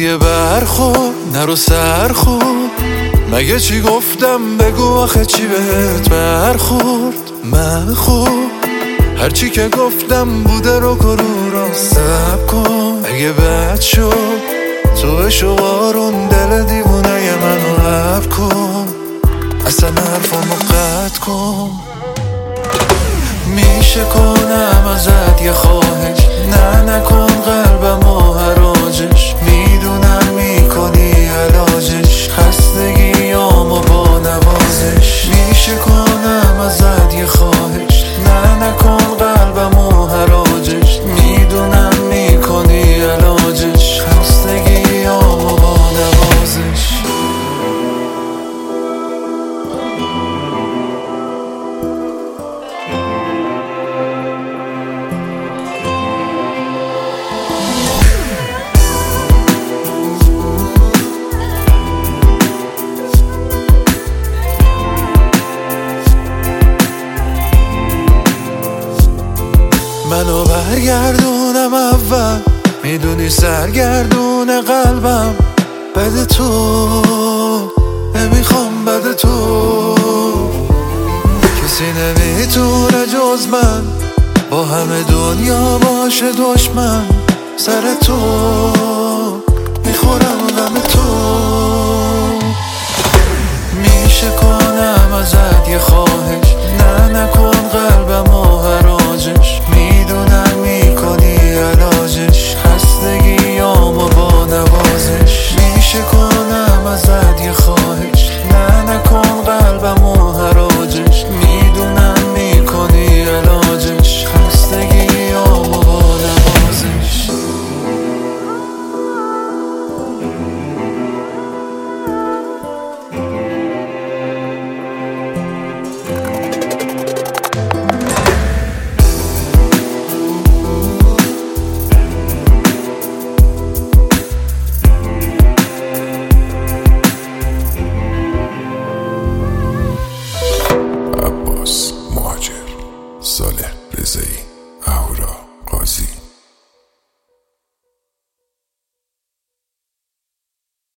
دیگه برخور نرو سر خور، مگه چی گفتم بگو آخه چی بهت برخورد. من خوب هرچی که گفتم بوده رو را سب کن، اگه بد شد تو شوارون دل دیوونه منو حب کن، اصلا حرفمو قطع کن. میشه کنم ازت یه خواهش، نه نکن قلبمو حراجش، میدونم میکنی علاجش، خستگیامو با نوازش. میشه کنم ازت یه خواهش، نه نکن قلبمو حراجش، میدونم میکنی علاجش، خستگیامو با نوازش. منو برگردونم اول، میدونی سرگردون قلبم بده تو، نمیخوام بده تو. کسی نمیتونه جز من با همه دنیا باشه دشمن، سر تو میخورم غم تو. میشه کنم ازت یه خواهش،